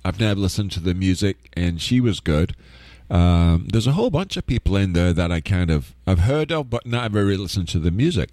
I've never listened to the music, and she was good. There's a whole bunch of people in there that I've heard of, but never really listened to the music.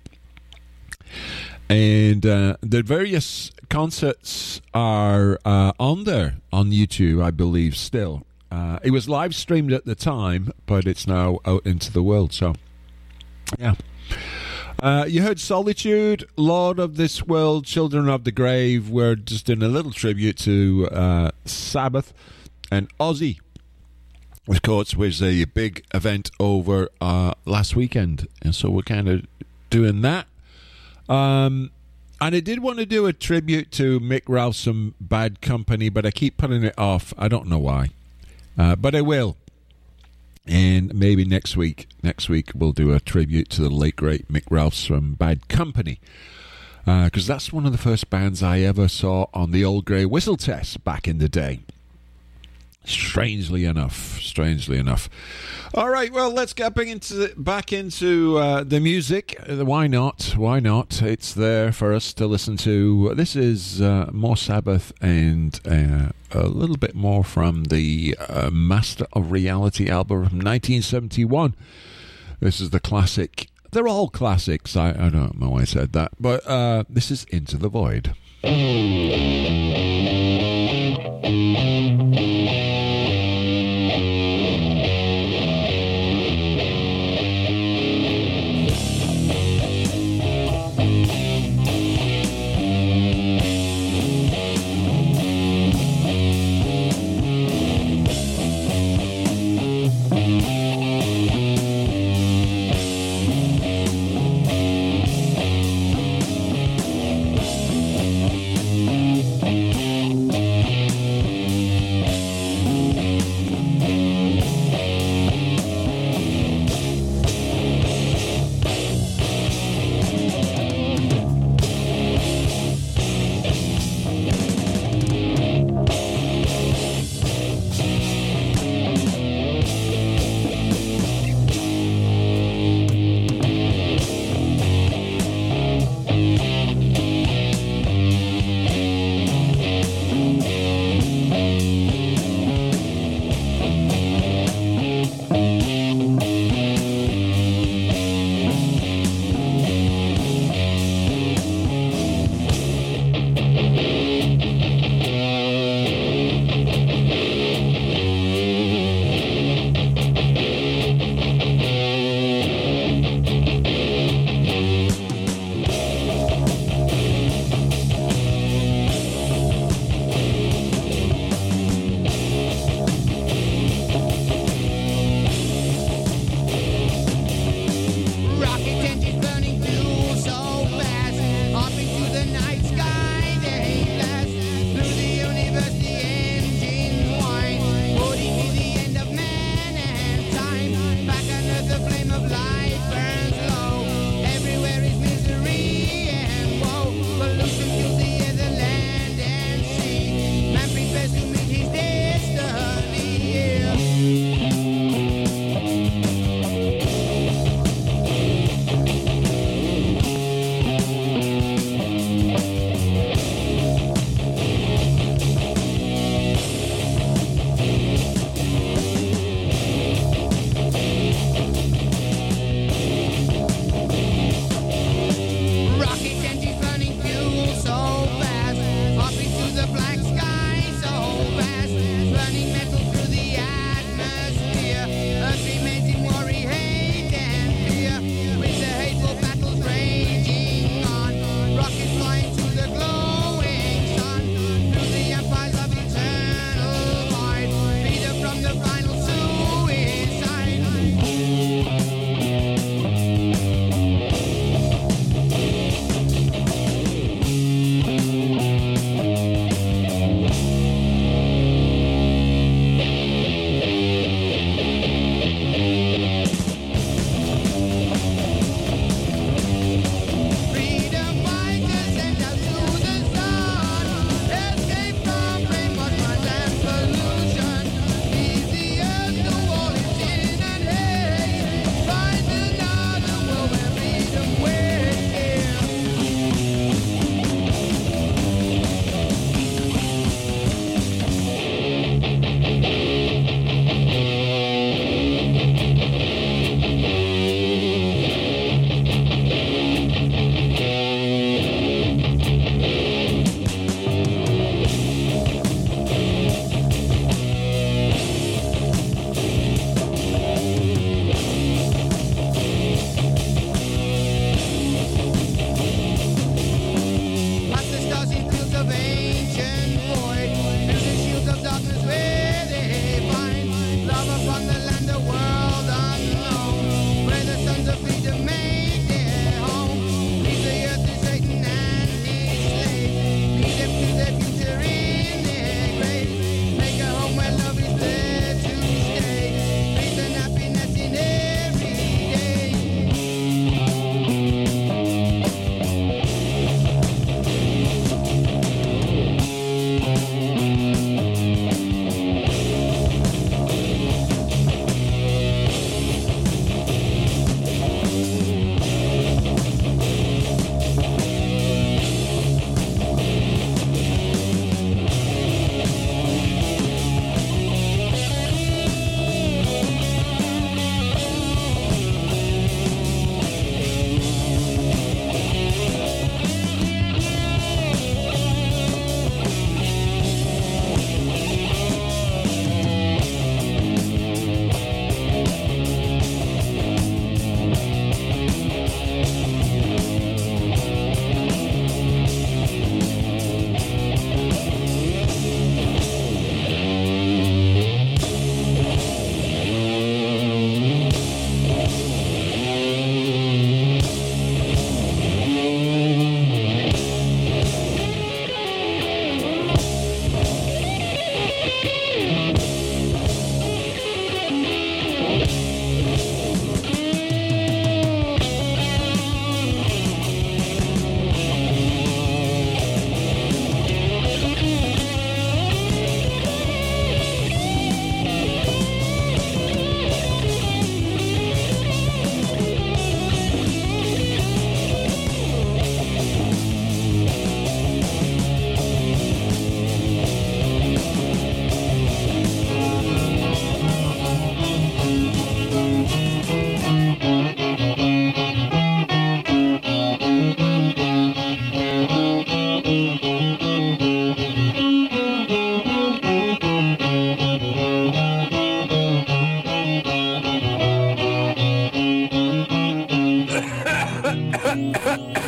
And the various concerts are on there on YouTube, I believe, still. It was live streamed at the time, but it's now out into the world. So, yeah. You heard Solitude, Lord of this World, Children of the Grave. We're just doing a little tribute to Sabbath and Ozzy. Of course, was a big event over last weekend, and so we're kind of doing that. And I did want to do a tribute to Mick Ralphs from Bad Company, but I keep putting it off. I don't know why, but I will. And maybe next week we'll do a tribute to the late great Mick Ralphs from Bad Company, because that's one of the first bands I ever saw on the old Grey Whistle Test back in the day. Strangely enough. All right, well, let's get back into the music. Why not? It's there for us to listen to. This is more Sabbath and a little bit more from the Master of Reality album from 1971. This is the classic. They're all classics. I don't know why I said that, but this is Into the Void.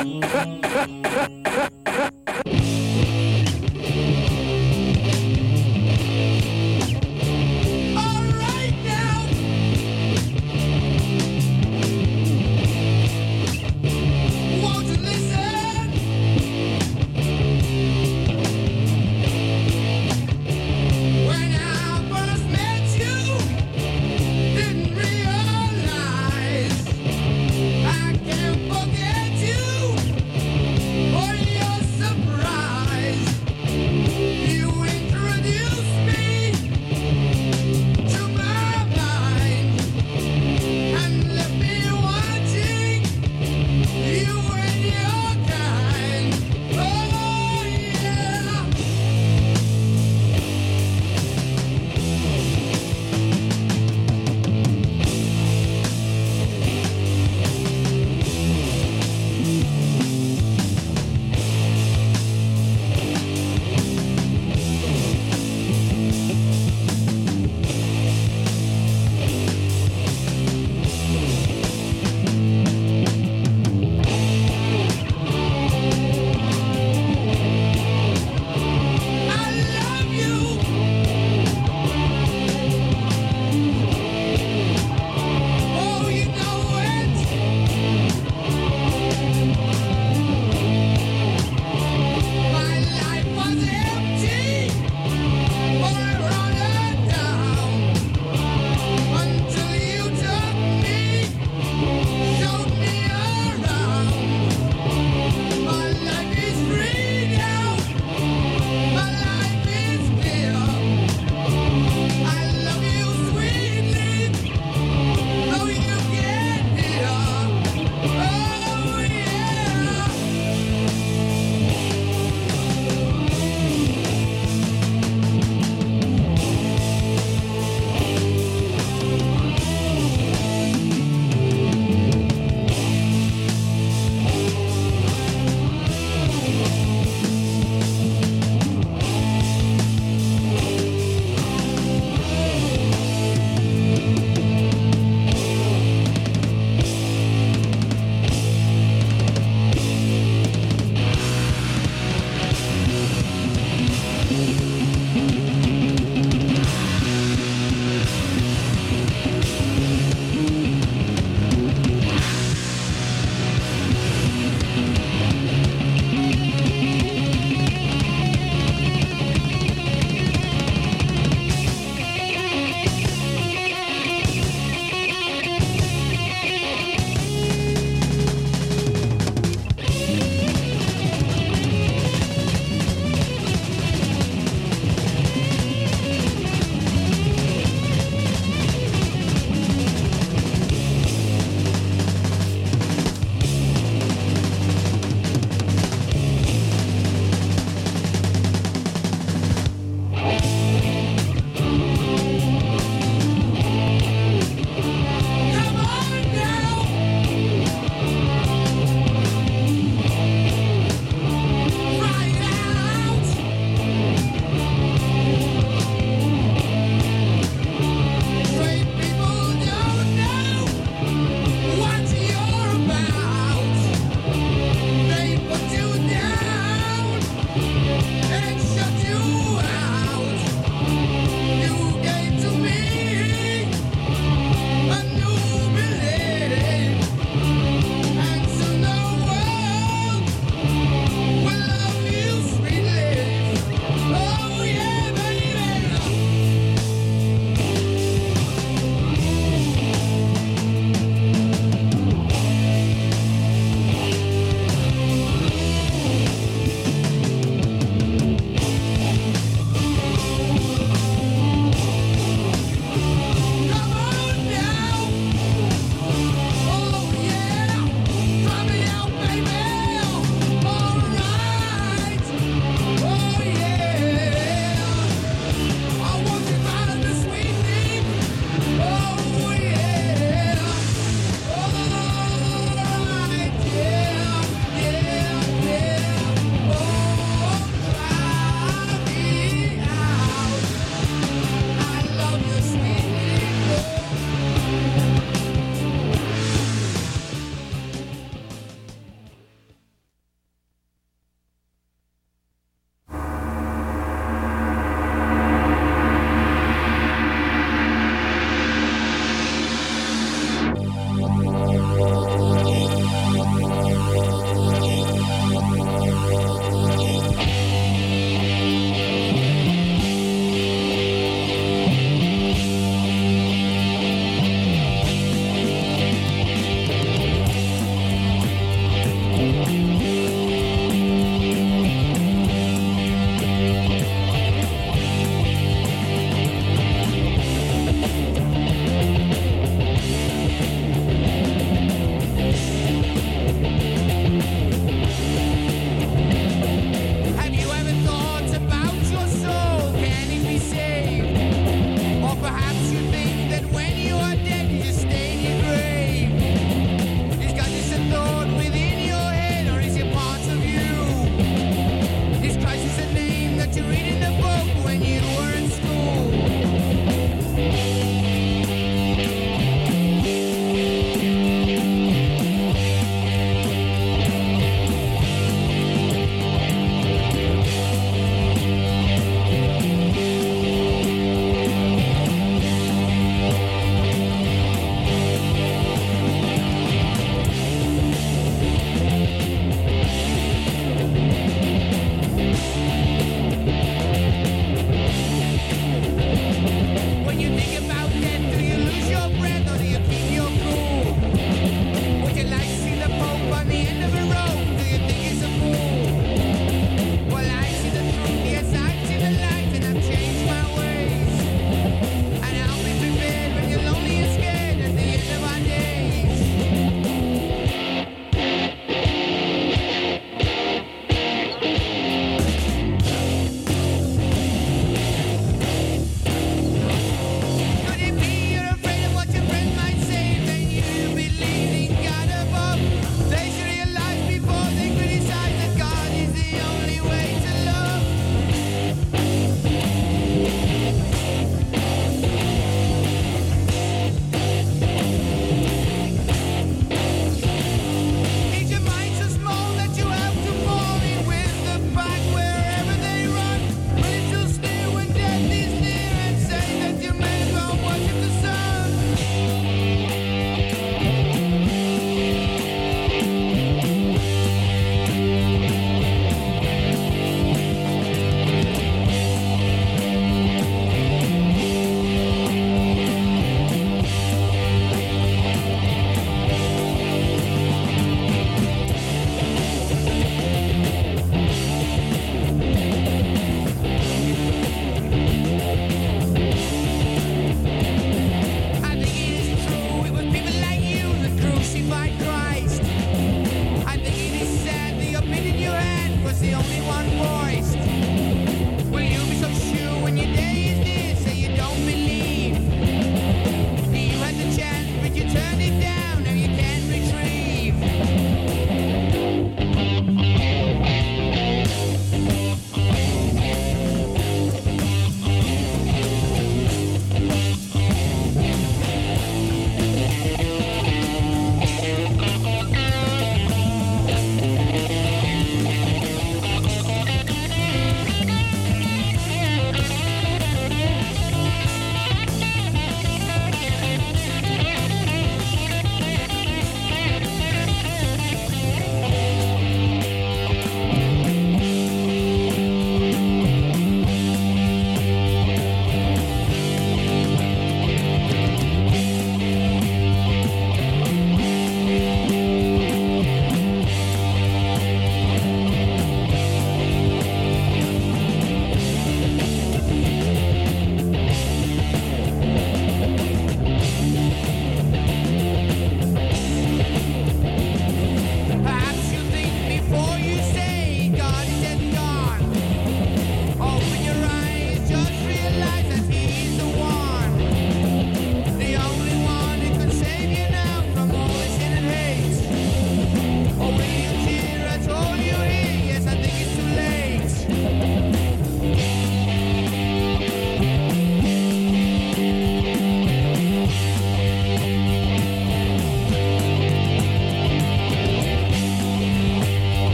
I can't forget you.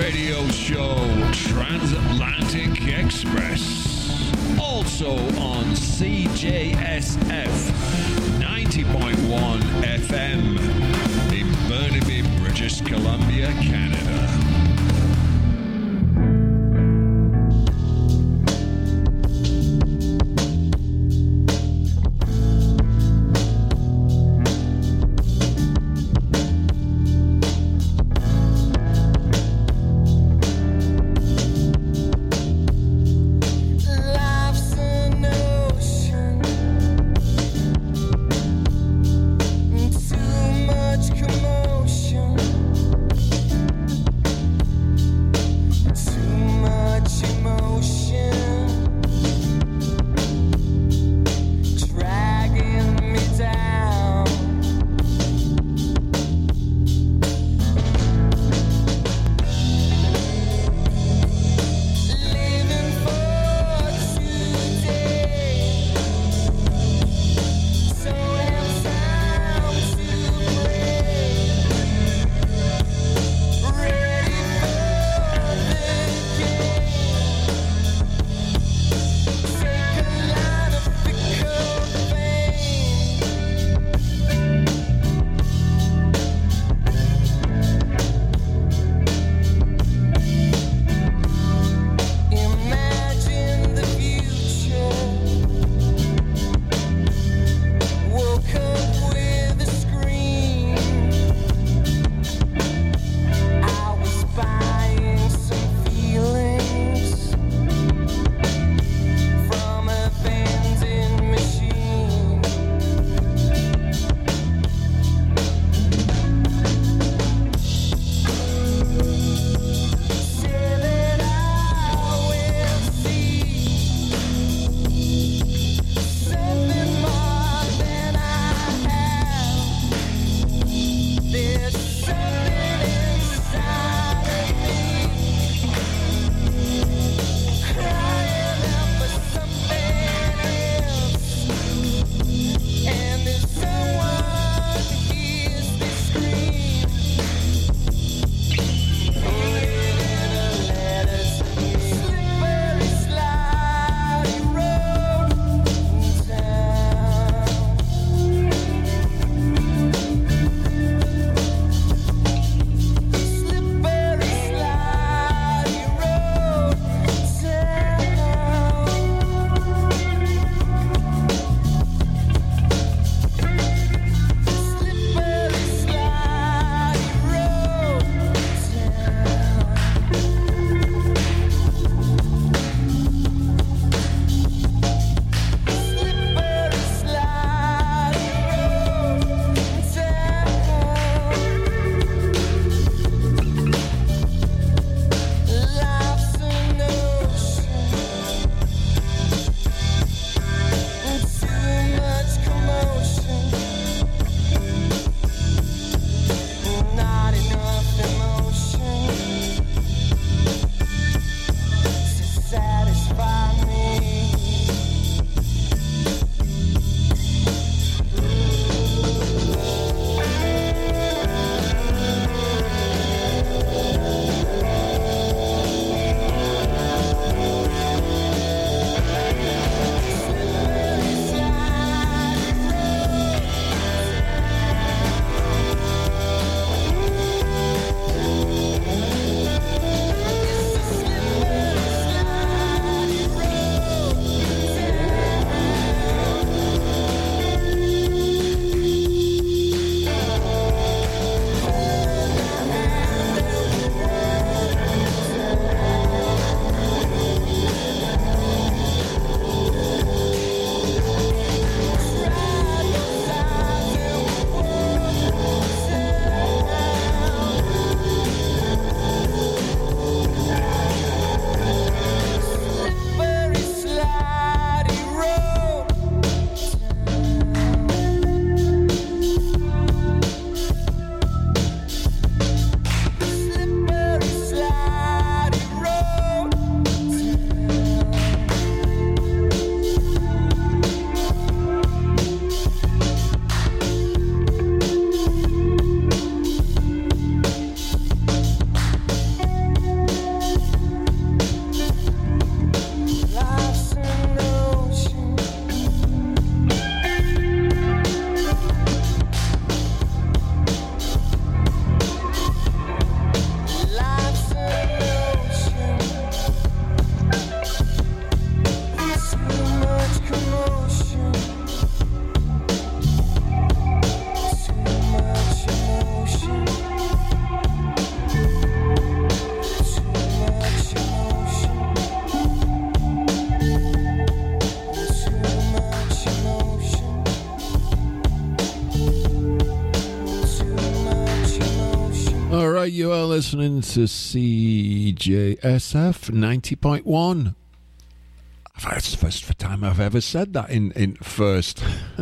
radio show Transatlantic Express. Also on CJSF 90.1 FM in Burnaby, British Columbia, Canada. Too much commotion. you are listening to CJSF 90.1. That's the first time I've ever said that in first.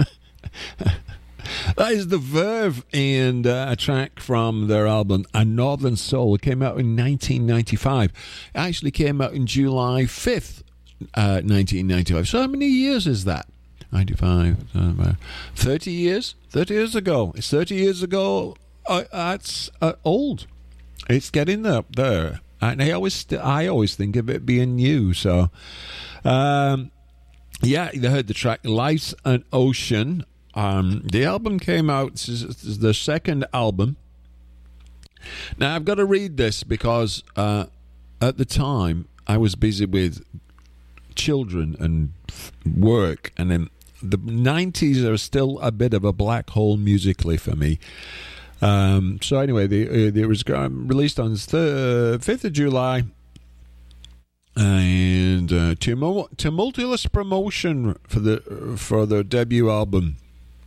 That is The Verve, and a track from their album A Northern Soul. It came out in 1995. It actually came out in July 5th, 1995. So how many years is that? 95, 30 years? 30 years ago. It's 30 years ago. That's old. It's getting up there. And I always think of it being new. So, yeah, they heard the track Life's an Ocean. The album came out, this is the second album. Now, I've got to read this because at the time I was busy with children and work, and then the 90s are still a bit of a black hole musically for me. So anyway, it was released on the 5th of July, and tumultuous promotion for their debut album.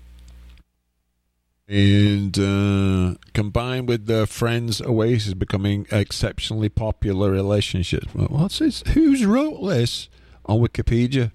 And combined with their friends Oasis becoming exceptionally popular relationships. Well, what's this? Who's wrote this on Wikipedia?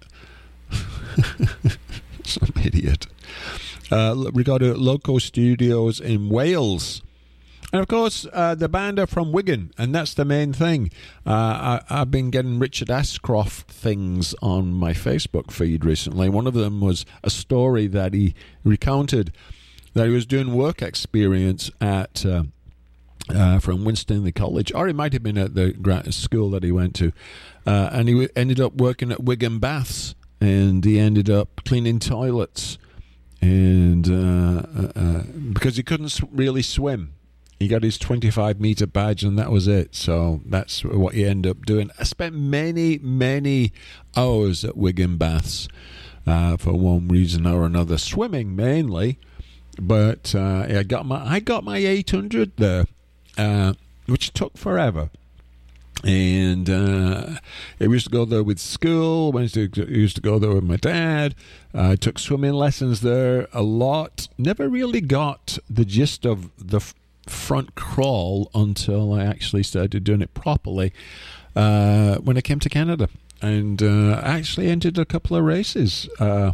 Some idiot. Recorded at Loco Studios in Wales. And of course, the band are from Wigan, and that's the main thing. I've been getting Richard Ashcroft things on my Facebook feed recently. One of them was a story that he recounted that he was doing work experience at from Winstanley College, or it might have been at the school that he went to, and he ended up working at Wigan Baths, and he ended up cleaning toilets, and because he couldn't really swim, he got his 25-meter badge, and that was it. So that's what he ended up doing. I spent many hours at Wigan Baths for one reason or another, swimming mainly. But I got my 800 there, which took forever. And I used to go there with school. I used to go there with my dad. I took swimming lessons there a lot. Never really got the gist of the front crawl until I actually started doing it properly when I came to Canada. And I actually entered a couple of races.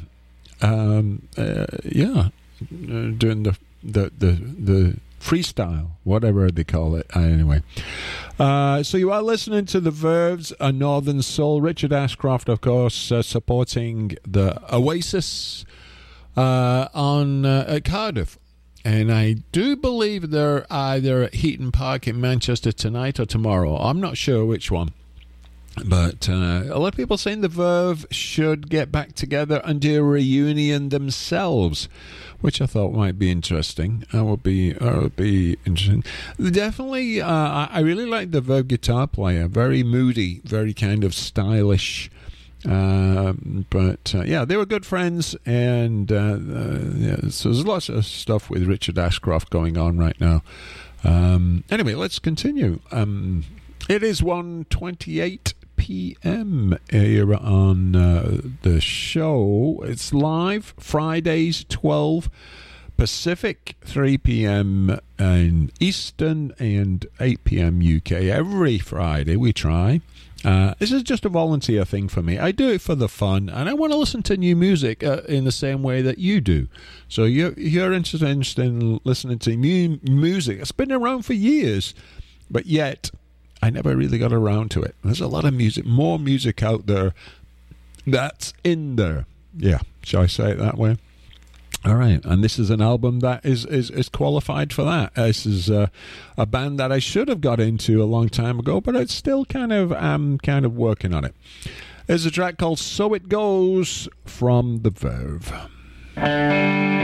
Doing the freestyle, whatever they call it. Anyway, so you are listening to The Verve's A Northern Soul. Richard Ashcroft, of course, supporting the Oasis at Cardiff. And I do believe they're either at Heaton Park in Manchester tonight or tomorrow. I'm not sure which one. But a lot of people saying The Verve should get back together and do a reunion themselves, which I thought might be interesting. That would be interesting. Definitely, I really like the Verve guitar player. Very moody, very kind of stylish. But they were good friends, and so there's lots of stuff with Richard Ashcroft going on right now. Anyway, let's continue. It is 1:28 p.m. here on the show. It's live Fridays 12 Pacific, 3 p.m. in Eastern, and 8 p.m. UK. Every Friday we try. This is just a volunteer thing for me. I do it for the fun, and I want to listen to new music in the same way that you do. So you're interested in listening to new music. It's been around for years, but yet I never really got around to it. There's a lot of music, more music out there that's in there. Yeah, shall I say it that way? All right, and this is an album that is qualified for that. This is a band that I should have got into a long time ago, but it's still kind of working on it. There's a track called So It Goes from The Verve.